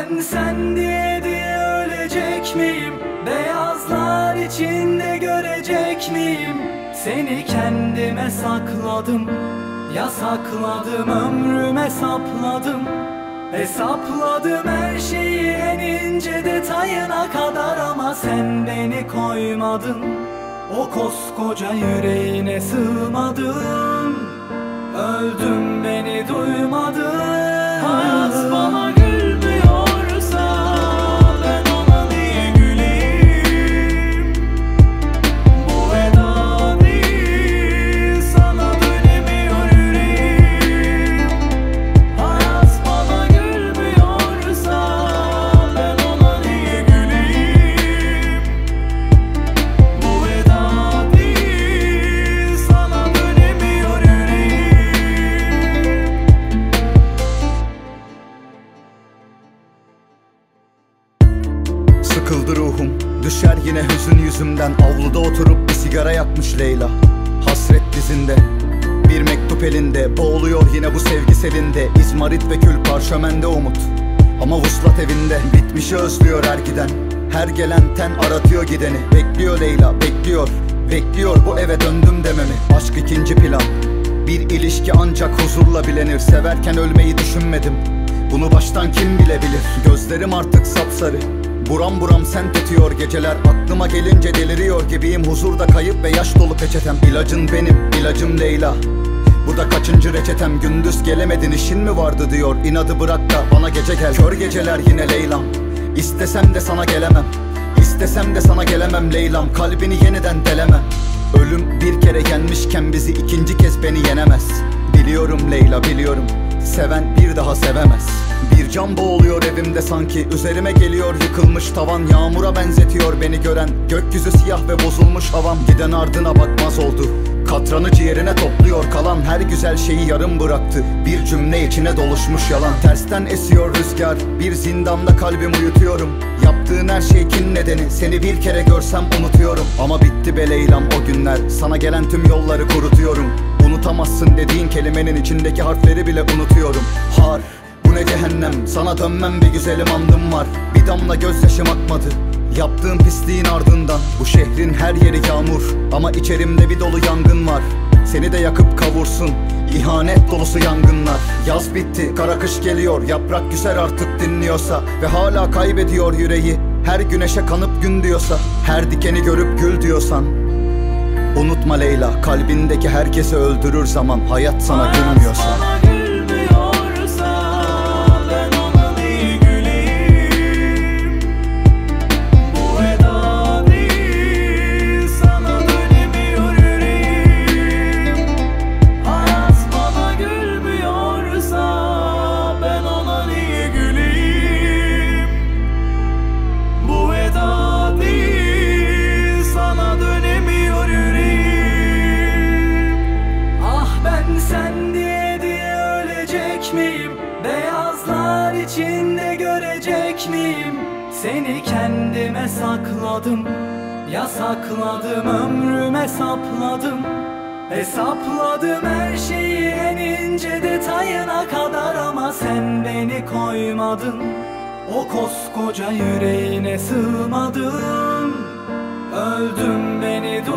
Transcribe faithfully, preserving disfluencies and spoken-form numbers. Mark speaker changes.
Speaker 1: ben sen diye diye ölecek miyim? Beyazlar içinde görecek miyim? Seni kendime sakladım, yasakladım, ömrüme sapladım. Hesapladım her şeyi en ince detayına kadar, ama sen beni koymadın. O koskoca yüreğine sığmadım. Öldüm, beni duymadın. Hayat bana gülmüyorsa ben ona niye güleyim? Bu veda değil, sana dönemiyor yüreğim. Hayat bana gülmüyorsa ben ona niye güleyim? Bu veda değil, sana dönemiyor yüreğim.
Speaker 2: Sıkıldı ruhum, düşer yine hüzün yüzümden. Avluda oturup bir sigara yakmış Leyla, hasret dizinde, bir mektup elinde. Boğuluyor yine bu sevgi selinde. İzmarit ve kül parşömende umut, ama vuslat evinde. Bitmişi özlüyor her giden, her gelen ten aratıyor gideni. Bekliyor Leyla, bekliyor, bekliyor bu eve döndüm dememi. Aşk ikinci plan, bir ilişki ancak huzurla bilenir. Severken ölmeyi düşünmedim, bunu baştan kim bilebilir? Gözlerim artık sapsarı, buram buram sen tutuyor geceler. Aklıma gelince deliriyor gibiyim, huzurda kayıp ve yaş dolu peçetem. İlacın benim, ilacım Leyla, bu da kaçıncı reçetem? Gündüz gelemedin, işin mi vardı diyor. İnadı bırak da bana gece gel. Kör geceler yine Leylam, İstesem de sana gelemem, İstesem de sana gelemem Leylam. Kalbini yeniden delemem. Ölüm bir kere yenmişken bizi ikinci kez beni yenemez. Biliyorum Leyla, biliyorum, seven bir daha sevemez. Bir can boğuluyor evimde sanki, üzerime geliyor yıkılmış tavan. Yağmura benzetiyor beni gören, gökyüzü siyah ve bozulmuş havam. Giden ardına bakmaz oldu, katranı ciğerine topluyor kalan. Her güzel şeyi yarım bıraktı, bir cümle içine doluşmuş yalan. Tersten esiyor rüzgar, bir zindanda kalbimi uyutuyorum. Yaptığın her şey kin nedeni, seni bir kere görsem unutuyorum. Ama bitti be Leylam o günler, sana gelen tüm yolları kurutuyorum. Unutamazsın dediğin kelimenin içindeki harfleri bile unutuyorum. Har, bu ne cehennem, sana dönmem bir güzelim andım var. Bir damla gözyaşım akmadı yaptığın pisliğin ardından. Bu şehrin her yeri yağmur, ama içerimde bir dolu yangın var. Seni de yakıp kavursun ihanet dolusu yangınlar. Yaz bitti, kara kış geliyor, yaprak küser artık dinliyorsa. Ve hala kaybediyor yüreği, her güneşe kanıp gün diyorsa. Her dikeni görüp gül diyorsan unutma Leyla, kalbindeki herkesi öldürür zaman. Hayat sana gülmüyorsa.
Speaker 1: Beyazlar içinde görecek miyim? Seni kendime sakladım, yasakladım, ömrüme sapladım. Hesapladım her şeyi en ince detayına kadar, ama sen beni koymadın. O koskoca yüreğine sığmadım. Öldüm, beni